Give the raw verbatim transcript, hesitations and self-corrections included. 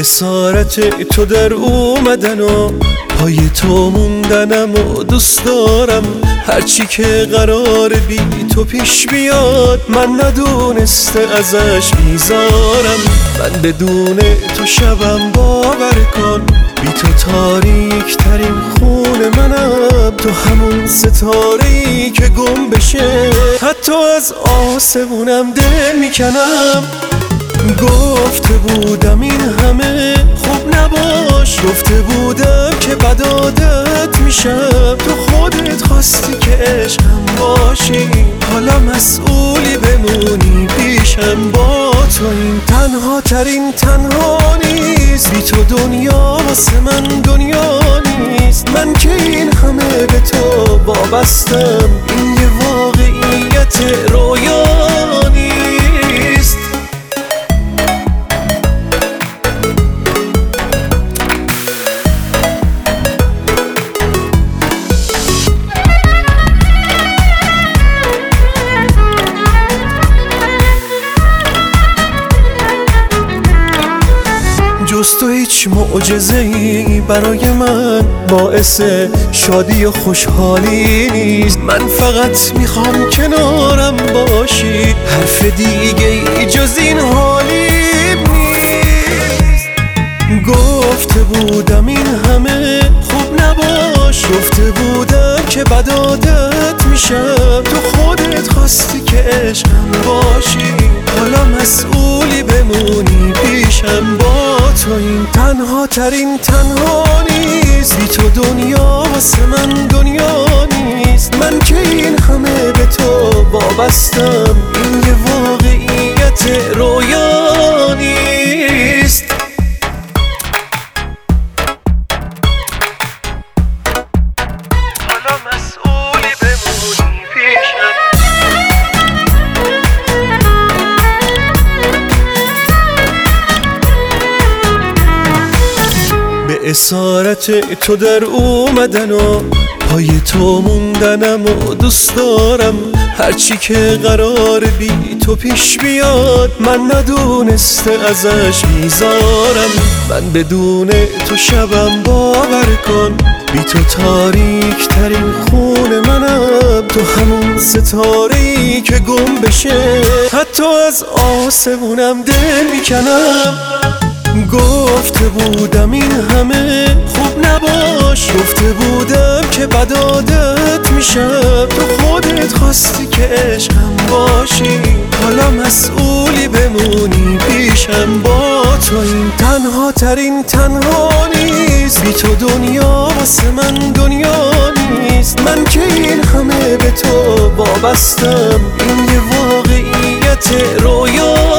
اسارت تو در اومدن و پای تو موندنم و دوست دارم. هرچی که قرار بی تو پیش بیاد من ندونسته ازش بیزارم. من بدون تو شبم باور کن، بی تو تاریک ترین خون منم. تو همون ستاره‌ای که گم بشه حتی از آسمونم دل میکنم. گفته بودم این همه خوب نباش، گفته بودم که بد عادت میشم. تو خودت خواستی که عشقم باشی، حالا مسئولی بمونی پیشم. با تو این تنها ترین تنها نیست، بی تو دنیا واسه من دنیا نیست. من که این همه به تو وابستم، این یه واقعیت رویا نیست. جز تو هیچ معجزه‌ای برای من باعث شادی و خوشحالی نیست. من فقط میخوام کنارم باشی، حرف دیگه ای جز این حالی نیست. گفته بودم این همه خوب نباش، گفته بودم که بد عادت میشم. تو خودت خواستی که عشقم باشی، حالا مسئولی بمونی پیشم. با تو این تنها ترین تنها نیست، بی تو دنیا واسه من دنیا نیست. من که این همه به تو وابستم، این یه واقعیت رویا نیست. حالا مسئولی بمونی پیشم. اسارت تو در اومدن و پای تو موندنم و دوست دارم. هرچی که قرار بی تو پیش بیاد من ندونسته ازش بیزارم. من بدون تو شبم باور کن، بی تو تاریک ترین خون منم. تو همون ستاره‌ای که گم بشه حتی از آسمونم دل میکنم. گفته بودم این همه خوب نباش، گفته بودم که بد عادت میشم. تو خودت خواستی که عشقم باشی، حالا مسئولی بمونی پیشم. با تو این تنها ترین تنها نیست، بی تو دنیا واسه من دنیا نیست. من که این همه به تو وابستم، این یه واقعیت رویا